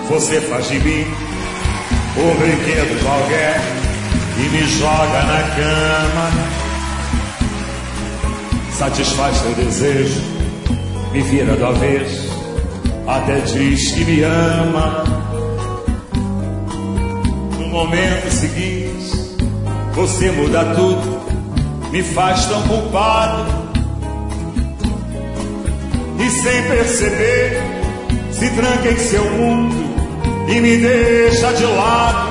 Você faz de mim um brinquedo qualquer e me joga na cama. Satisfaz teu desejo, me vira do avesso, até diz que me ama. No momento seguinte, você muda tudo, me faz tão culpado. E sem perceber, se tranca em seu mundo e me deixa de lado.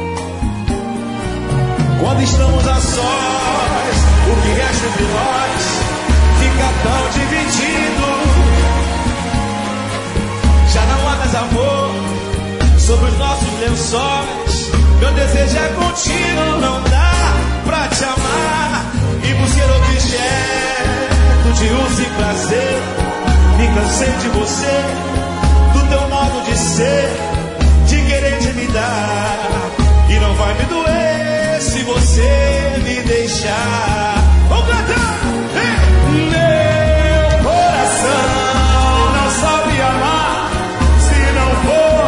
Quando estamos a sós, o que resta entre nós fica tão dividido. Já não há mais amor sobre os nossos lençóis. Meu desejo é contínuo, não dá pra te amar. E por ser objeto de uso e prazer, me cansei de você, do teu modo de ser, de querer te me dar. E não vai me doer se você me deixar. Vamos cantar! Meu coração não sabe amar se não for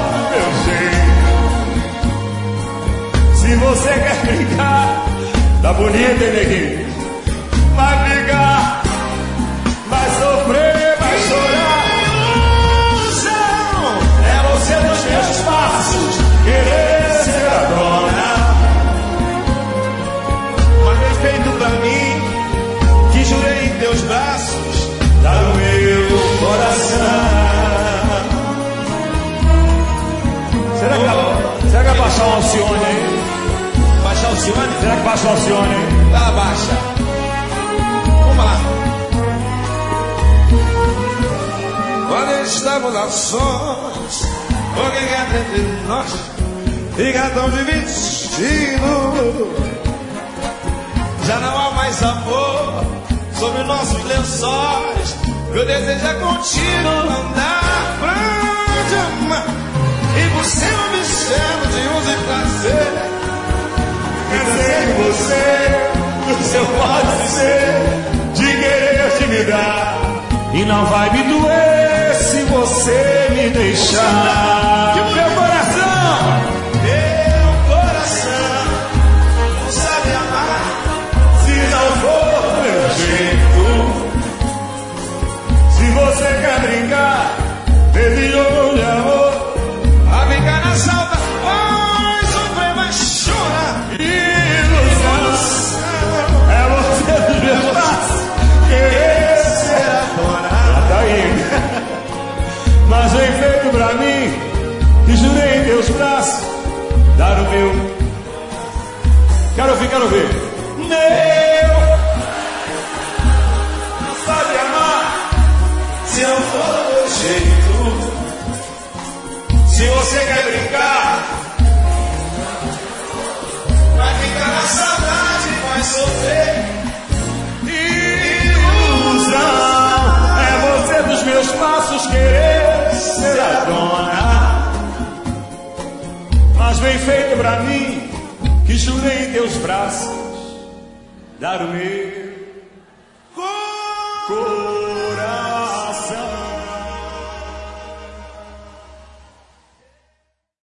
do meu jeito. Se você quer brincar, tá bonito, hein, neguinho? Vai brigar, vai sofrer, vai chorar. Ilusão É você nos meus passos, querer ser a dona. mas respeito pra mim, que jurei em teus braços Dá no meu coração. Será que vai baixar o Alcione aí? baixar o Cione. Será que baixa o Alcione aí? Tá, baixa. Vamos lá. Quando estamos a sós, o que é entre nós fica tão dividido. Já não há mais amor sobre nossos lençóis. Meu desejo é contínuo, não dá pra te amar. E por ser obsceno de uso e prazer, Cansei de você, do seu modo de ser, de querer te me dar. E não vai me doer se você me deixar. Meu coração, não sabe amar se não for do meu jeito. Se você quer brincar, baby, jogo de amor. a brincar na salda, vai sofrer, vai chorar. Ilusão é você dos meus braços, querer ser a dona. Tá aí. Mas vem feito pra mim, que jurei em teus braços dar o meu. Quero ouvir. Meu, não sabe amar Se não for do meu jeito, se você quer brincar. vai ficar na saudade, vai sofrer. Ilusão é você dos meus passos querer ser a dona. Mas bem feito pra mim, que jurei em teus braços dar o meu.